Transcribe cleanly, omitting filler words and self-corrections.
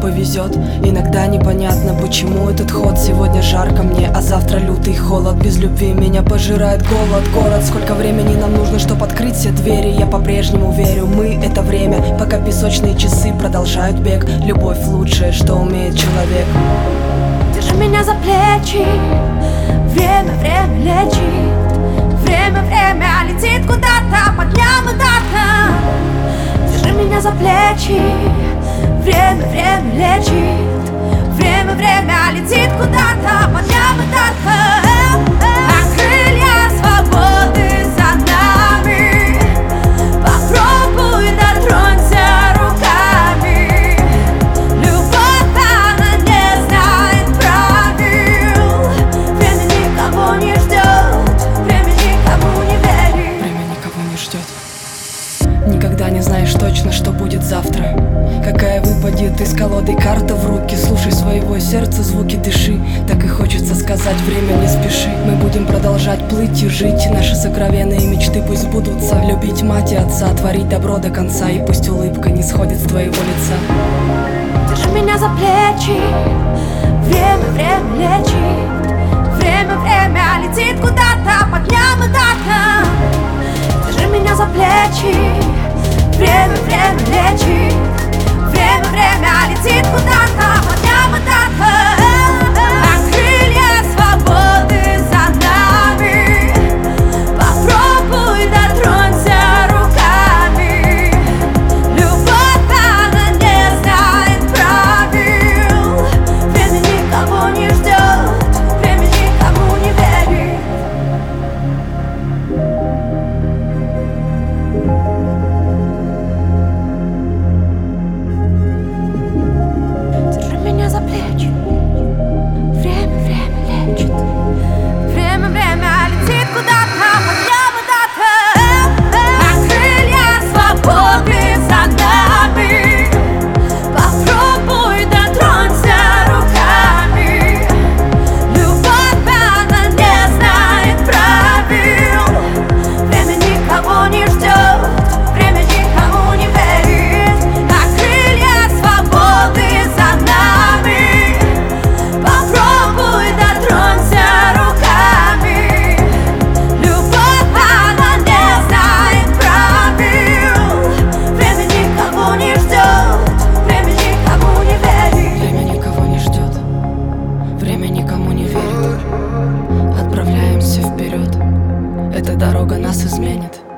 повезет. Иногда непонятно, почему этот ход. Сегодня жарко мне, а завтра лютый холод. Без любви меня пожирает голод. Город, сколько времени нам нужно, чтобы открыть все двери. Я по-прежнему верю, мы — это время. Пока песочные часы продолжают бег. Любовь — лучшее, что умеет человек. Держи меня за плечи. Время, время лечит. Время, время летит куда-то, по дням и датам. Держи меня за плечи. Время, время лечит. Время, время летит куда-то, по дням и датам. А крылья свободы за нами. Попробуй дотронься руками. Любовь, она не знает правил. Время никого не ждет. Время никому не верит. Время никого не ждет. Никогда не знаешь точно, что будет завтра. Какая выпадет из колоды карта в руки. Слушай своего сердца, звуки дыши. Так и хочется сказать, время не спеши. Мы будем продолжать плыть и жить. Наши сокровенные мечты пусть сбудутся. Любить мать и отца, творить добро до конца. И пусть улыбка не сходит с твоего лица. Держи меня за плечи. Время, время лечит. Время, время летит куда-то, по дням и датам. Держи меня за плечи. Время, время лечит. Время, время летит куда-то, по дням и датам. А крылья свободы за нами. Попробуй дотронься руками. Любовь, она не знает правил. Время никого не ждет. Время никому не верит. Держи меня за плечи. Время, время лечит. Время, время летит куда-то, по дням и датам. А крылья свободы за нами. Попробуй дотронься руками. Любовь, она не знает правил. Время никого не ждет. Время никому не верит. А крылья свободы за нами. Попробуй дотронься руками. Любовь, она не знает правил. Время никого не ждет. Время никому не верит. Время никого не ждет. Время никому не верит. Отправляемся вперед. Эта дорога нас изменит.